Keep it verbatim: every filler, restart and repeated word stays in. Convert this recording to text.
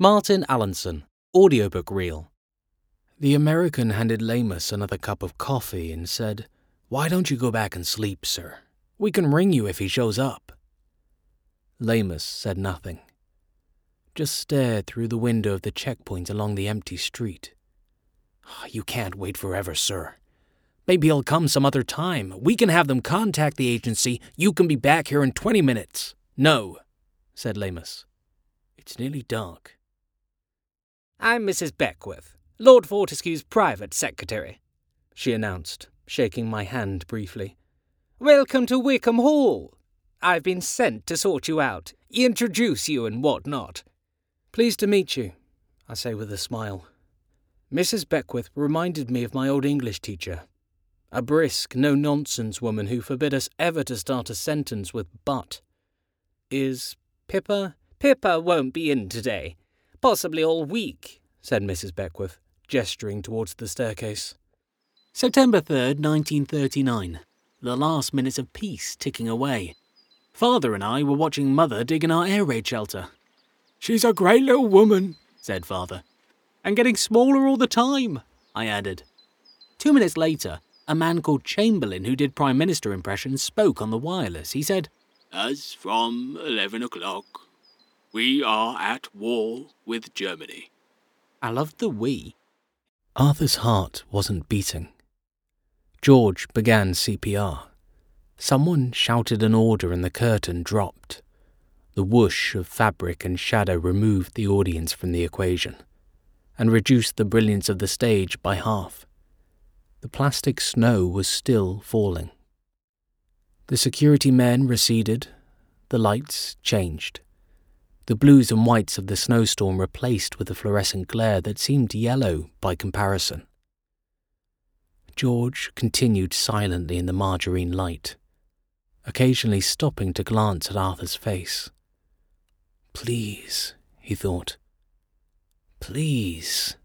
Martin Allenson, audiobook reel. The American handed Lamus another cup of coffee and said, "Why don't you go back and sleep, sir? We can ring you if he shows up." Lamus said nothing, just stared through the window of the checkpoint along the empty street. "You can't wait forever, sir. Maybe he'll come some other time. We can have them contact the agency. You can be back here in twenty minutes. "No," said Lamus. "It's nearly dark." "I'm Missus Beckwith, Lord Fortescue's private secretary," she announced, shaking my hand briefly. "Welcome to Wickham Hall. I've been sent to sort you out, introduce you and what not." "Pleased to meet you," I say with a smile. Missus Beckwith reminded me of my old English teacher, a brisk, no-nonsense woman who forbid us ever to start a sentence with but. "Is Pippa—" "Pippa won't be in today. Possibly all week," said Missus Beckwith, gesturing towards the staircase. September third, nineteen thirty-nine. The last minutes of peace ticking away. Father and I were watching Mother dig in our air raid shelter. "She's a great little woman," said Father. "And getting smaller all the time," I added. Two minutes later, a man called Chamberlain, who did Prime Minister impressions, spoke on the wireless. He said, "As from eleven o'clock, we are at war with Germany." I loved the we. Arthur's heart wasn't beating. George began C P R. Someone shouted an order and the curtain dropped. The whoosh of fabric and shadow removed the audience from the equation and reduced the brilliance of the stage by half. The plastic snow was still falling. The security men receded. The lights changed. The blues and whites of the snowstorm replaced with a fluorescent glare that seemed yellow by comparison. George continued silently in the margarine light, occasionally stopping to glance at Arthur's face. "Please," he thought. "Please."